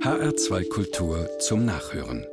HR2 Kultur zum Nachhören.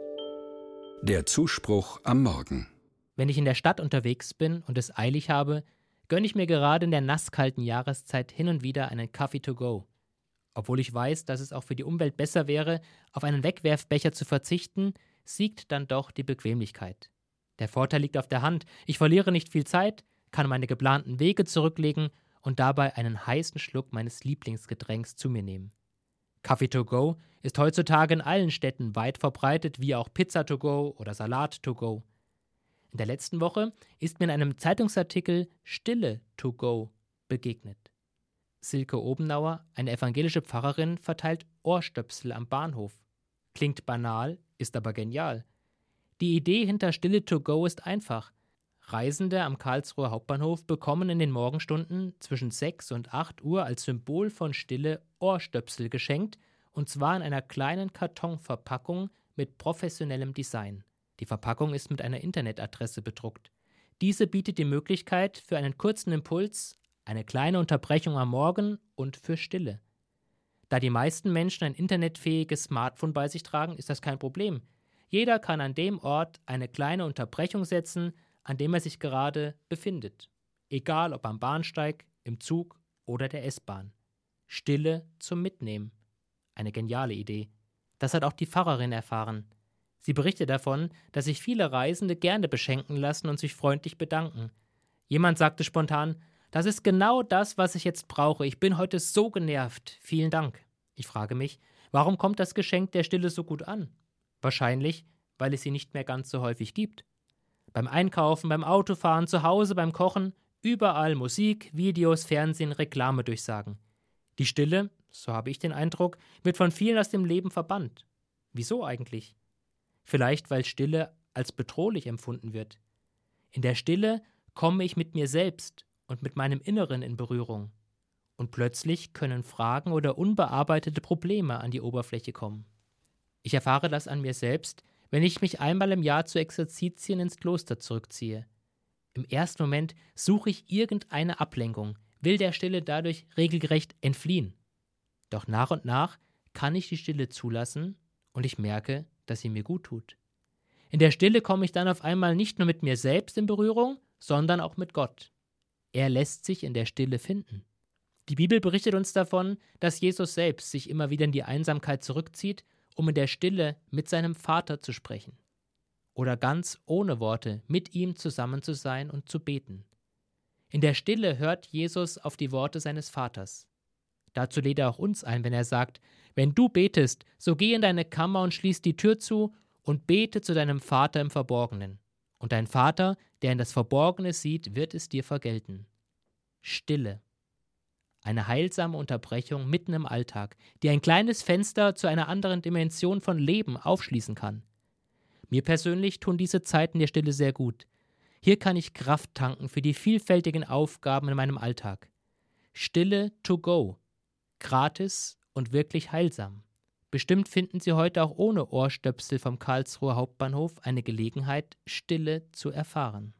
Der Zuspruch am Morgen. Wenn ich in der Stadt unterwegs bin und es eilig habe, gönne ich mir gerade in der nasskalten Jahreszeit hin und wieder einen Kaffee to go. Obwohl ich weiß, dass es auch für die Umwelt besser wäre, auf einen Wegwerfbecher zu verzichten, siegt dann doch die Bequemlichkeit. Der Vorteil liegt auf der Hand. Ich verliere nicht viel Zeit, kann meine geplanten Wege zurücklegen und dabei einen heißen Schluck meines Lieblingsgetränks zu mir nehmen. Kaffee to go ist heutzutage in allen Städten weit verbreitet, wie auch Pizza to go oder Salat to go. In der letzten Woche ist mir in einem Zeitungsartikel Stille to go begegnet. Silke Obenauer, eine evangelische Pfarrerin, verteilt Ohrstöpsel am Bahnhof. Klingt banal, ist aber genial. Die Idee hinter Stille to go ist einfach. Reisende am Karlsruher Hauptbahnhof bekommen in den Morgenstunden zwischen 6 und 8 Uhr als Symbol von Stille Ohrstöpsel geschenkt, und zwar in einer kleinen Kartonverpackung mit professionellem Design. Die Verpackung ist mit einer Internetadresse bedruckt. Diese bietet die Möglichkeit für einen kurzen Impuls, eine kleine Unterbrechung am Morgen und für Stille. Da die meisten Menschen ein internetfähiges Smartphone bei sich tragen, ist das kein Problem. Jeder kann an dem Ort eine kleine Unterbrechung setzen, an dem er sich gerade befindet. Egal ob am Bahnsteig, im Zug oder der S-Bahn. Stille zum Mitnehmen. Eine geniale Idee. Das hat auch die Pfarrerin erfahren. Sie berichtet davon, dass sich viele Reisende gerne beschenken lassen und sich freundlich bedanken. Jemand sagte spontan: „Das ist genau das, was ich jetzt brauche. Ich bin heute so genervt. Vielen Dank." Ich frage mich, warum kommt das Geschenk der Stille so gut an? Wahrscheinlich, weil es sie nicht mehr ganz so häufig gibt. Beim Einkaufen, beim Autofahren, zu Hause, beim Kochen, überall Musik, Videos, Fernsehen, Reklamedurchsagen. Die Stille, so habe ich den Eindruck, wird von vielen aus dem Leben verbannt. Wieso eigentlich? Vielleicht, weil Stille als bedrohlich empfunden wird. In der Stille komme ich mit mir selbst und mit meinem Inneren in Berührung. Und plötzlich können Fragen oder unbearbeitete Probleme an die Oberfläche kommen. Ich erfahre das an mir selbst, wenn ich mich einmal im Jahr zu Exerzitien ins Kloster zurückziehe. Im ersten Moment suche ich irgendeine Ablenkung, will der Stille dadurch regelrecht entfliehen. Doch nach und nach kann ich die Stille zulassen und ich merke, dass sie mir gut tut. In der Stille komme ich dann auf einmal nicht nur mit mir selbst in Berührung, sondern auch mit Gott. Er lässt sich in der Stille finden. Die Bibel berichtet uns davon, dass Jesus selbst sich immer wieder in die Einsamkeit zurückzieht, um in der Stille mit seinem Vater zu sprechen. Oder ganz ohne Worte mit ihm zusammen zu sein und zu beten. In der Stille hört Jesus auf die Worte seines Vaters. Dazu lädt er auch uns ein, wenn er sagt: „Wenn du betest, so geh in deine Kammer und schließ die Tür zu und bete zu deinem Vater im Verborgenen. Und dein Vater, der in das Verborgene sieht, wird es dir vergelten." Stille. Eine heilsame Unterbrechung mitten im Alltag, die ein kleines Fenster zu einer anderen Dimension von Leben aufschließen kann. Mir persönlich tun diese Zeiten der Stille sehr gut. Hier kann ich Kraft tanken für die vielfältigen Aufgaben in meinem Alltag. Stille to go. Gratis und wirklich heilsam. Bestimmt finden Sie heute auch ohne Ohrstöpsel vom Karlsruher Hauptbahnhof eine Gelegenheit, Stille zu erfahren.